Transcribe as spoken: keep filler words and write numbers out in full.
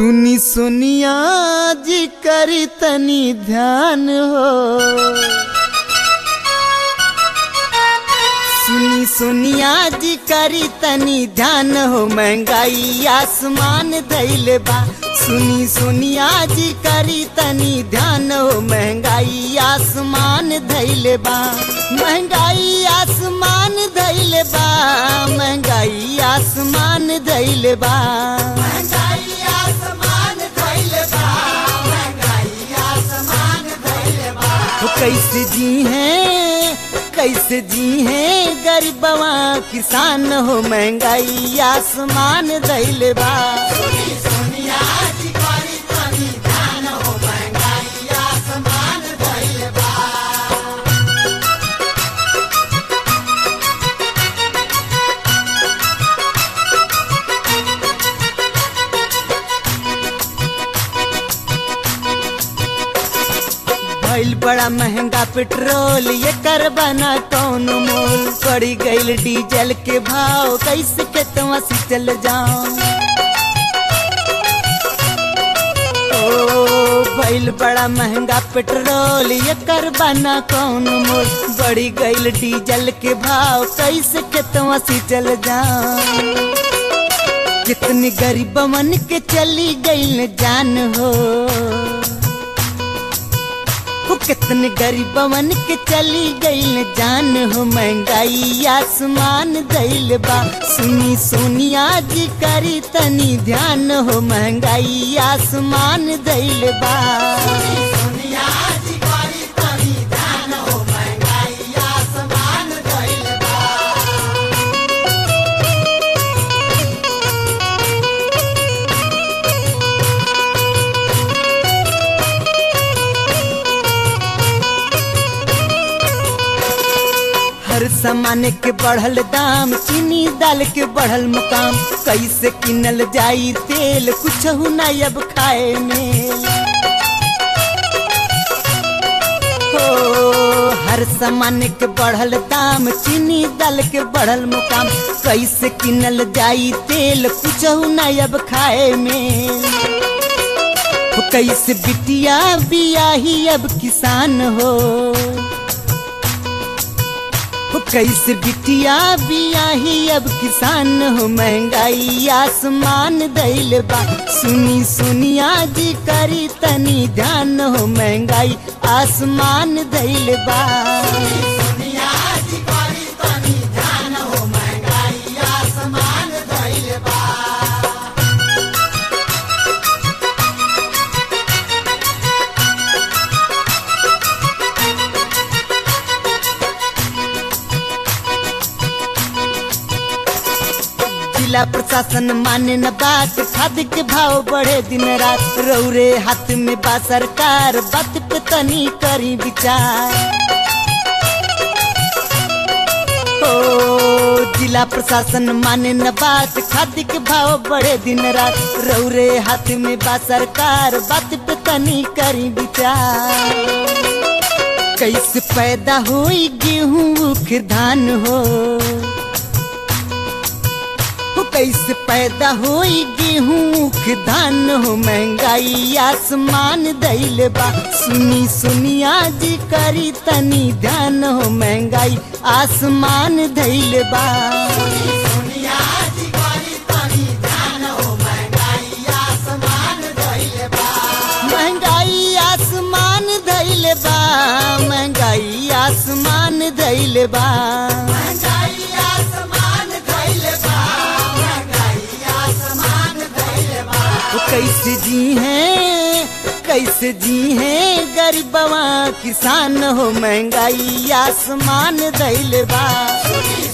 सुनी सोनिया जी करी तनी ध्यान हो, सुनी सोनिया जी करी तनी ध्यान हो, महंगाई आसमान धइले बा। सुनी सोनिया जी करी तनी ध्यान हो, महंगाई आसमान धइले बा। महंगाई आसमान धइले बा, महंगाई आसमान धइले बा। महंगाई आसमान धइले बा, महंगाई आसमान धइले बा। तो कैसे जी हैं, कैसे जी हैं गरीबवा किसान हो, महंगाई आसमान धइले बा। सुनी सोनिया जी करी तनी ध्यान हो, महंगाई आसमान धइले बा। भइल बड़ा महंगा पेट्रोल, ये कर बना कौन मोल। बढ़ी गईल डीजल के भाव, कैसे खेतवा से चल जाऊं। ओ भइल बड़ा महंगा पेट्रोल, ये कर बना कौन मोल। बढ़ी गईल डीजल के भाव, कैसे खेतवा से चल जाऊं। कितने गरीबवन के चली गईल जान हो, कितने गरीबवन के चली गईल जान हो, महंगाई आसमान धइले बा। सुनी सोनिया जी करी तनी ध्यान हो, महंगाई आसमान धइले बा। सुनी सोनिया जी करी तनी ध्यान हो, महंगाई आसमान धइले बा। हर सामान के बढ़ल दाम, चीनी दाल के बढ़ल मुकाम। कैसे किनल जाई तेल, कुछ ना अब खाए में हो। हर सामान के बढ़ल दाम, चीनी दाल के बढ़ल मुकाम। कैसे किनल जाई तेल, कुछ ना अब खाए में हो। कैसे बिटिया बियाही अब किसान हो, कैसे बिटिया बियाही अब किसान हो, महंगाई आसमान धइले बा। सुनी सोनिया जी करी तनी ध्यान हो, महंगाई आसमान धइले बा। सुनी सोनिया जी करी तनी ध्यान हो, महंगाई आसमान धइले बा। जिला प्रशासन माने न बात, खाद के भाव बढ़े दिन रात। रौरे हाथ में बा सरकार, बात पे तनी करी विचार। ओ जिला प्रशासन माने न बात, खाद के भाव बढ़े दिन रात। रौरे हाथ में बा सरकार, बात पे तनी करी विचार। कैसे पैदा होई गेहूं के धान हो, कैसे पैदा होई गेहूं के धान हो, महंगाई आसमान धइले बा। सुनी सोनिया जी करी तनी ध्यान हो, महंगाई आसमान धइले बा। सुनी सोनिया जी करी तनी ध्यान हो, महंगाई आसमान धइले बा। महंगाई आसमान धइले बा, महंगाई आसमान धइले बा। महंगाई आसमान धइले बा, कैसे जी हैं, कैसे जी हैं गरीबवा किसान हो, महंगाई आसमान धइले बा।